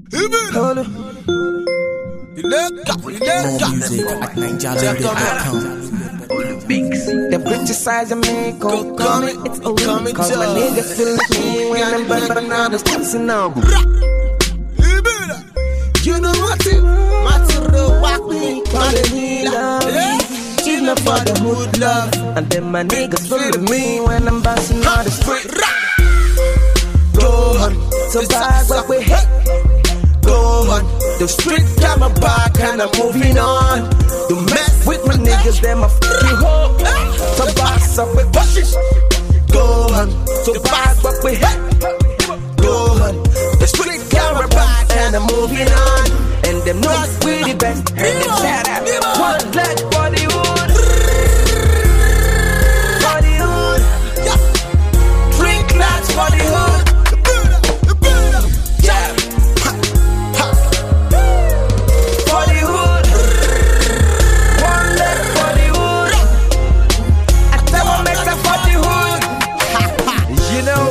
More music at NineJaloaded.com. Them criticize me, go coming, it's over. Cause my niggas feel like me when I'm back, but now they're dancing now. You know what it, Maturo walk me, calling me love. She's not for the mood love. And then my niggas feel me when I'm bouncing on the street. Go on, So bad what we hate. go on. The street got my back and I'm moving on. Don't mess with my niggas, them a fucking hoe. So boss up with bushes. Go on, So bad what we hate. go on. The street got my back and I'm moving on. And them know we the best. And them shout out. One leg for the hood. For the hood. Three claps for the hood. Yeah. For the hood. One leg for the hood. I tell them make them for the hood. You know,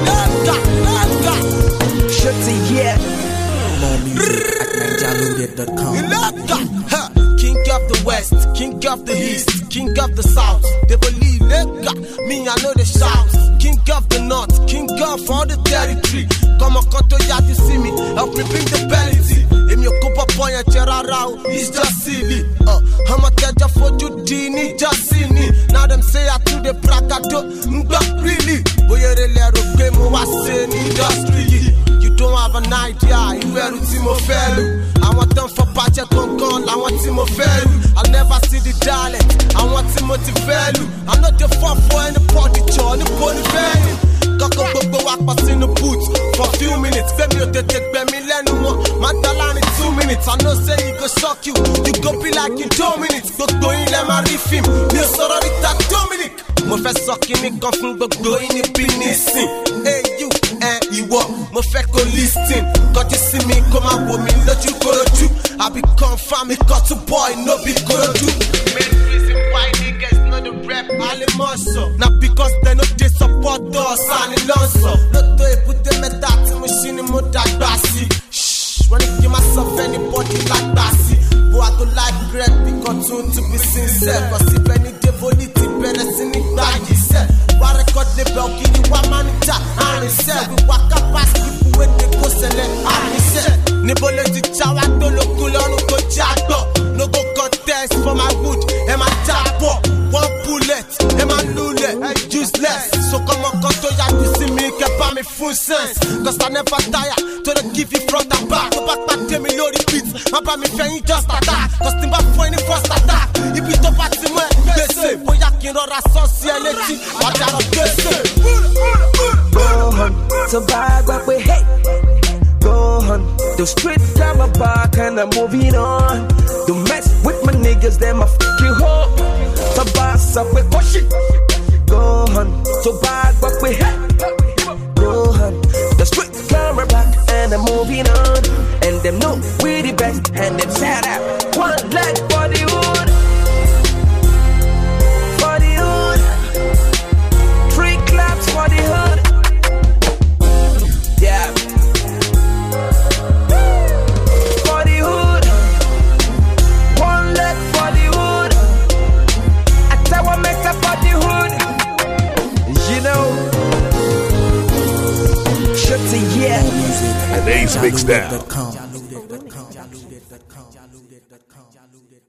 shutty, yeah. More music at NineJaloaded.com. King of the West, King of the East, King of the South. They believe, me, I know they shout. King of the North, King of all the territory. Come on, come to ya to see me, help me bring the penalty. If you come up on your chair around, it's just silly. I'm a teacher for you, Dini, just silly. Now them say I do the bragato, not really. Boy, you're a little game, I say, industry. You don't have an idea, you wear Timo Fellu. I want them for budget on gun, I want Timo Fellu. I'll never see the dialect, I want Timothy Fellu. I'm not the fuck for any party, Johnny Pony Fellu. Koko Bobo walk past in the boots for a few minutes. Femi o take me learn more. Matalani 2 minutes. I know say he go shock you. You go be like in 2 minutes. Gbogbo in let my riff him. Me sọ̀rọ̀ níta Dominic. Mo fẹ́ sọ kíní kan fún gbogbo yín níbí nísìn. Hey you, ìwọ, mo fẹ́ kó listen. Kọjú sí mi kó máa wò mí lójú korojú. I be confirm me cut to boy, no be korojú. Main reason why niggas know the rap Alimoso. Now because they know they support us and it lonso. Lotto e put them at that machine mo dagba si. Shh, when I give myself anybody like Bassi. But I don't like great because to be sincere. Cause if any devolity better sin it back, he said. Why record the bell, give you one manager and he said. We walk up past people when they go sell it and he said. Nibole di chawa to lokulonu ko jago. No go contest for my wood and my tapo. One bullet and my lule, useless. So come on, come to ya to see me, get by me full sense. Cause I never tire to the give you front and back. Go back, tell me no repeats. My by me fan, you just attack. Cause timba for any first attack. If you don't pass him, they say, boy, I can run a sociality. What I don't get say. Go on, so bad what we hate. Go on, the street got my back and I'm moving on. Don't mess with my niggas, them a fuck you hoe. So boss up with pushing. Go on, so bad what we hate. Go on, the street got my back and I'm moving on. And them know we the best and them shout out. One leg for the hood. For the hood. Three claps for the hood. Yeah. For the hood. One leg for the hood. I tell what make up for the hood. You know. Shutty, yeah. More music at Ace Mix Down. NineJaloaded.com.